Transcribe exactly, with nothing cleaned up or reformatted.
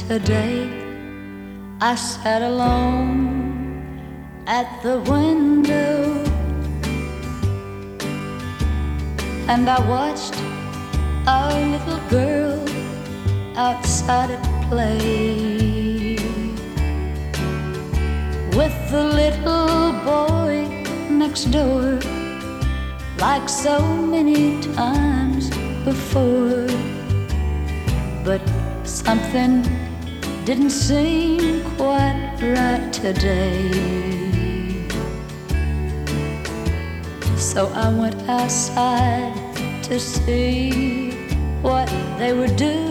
today. I sat alone at the window and I watched our little girl outside at play with the little boy next door, like so many times before. But something didn't seem quite right today. So I went outside to see what they were doing.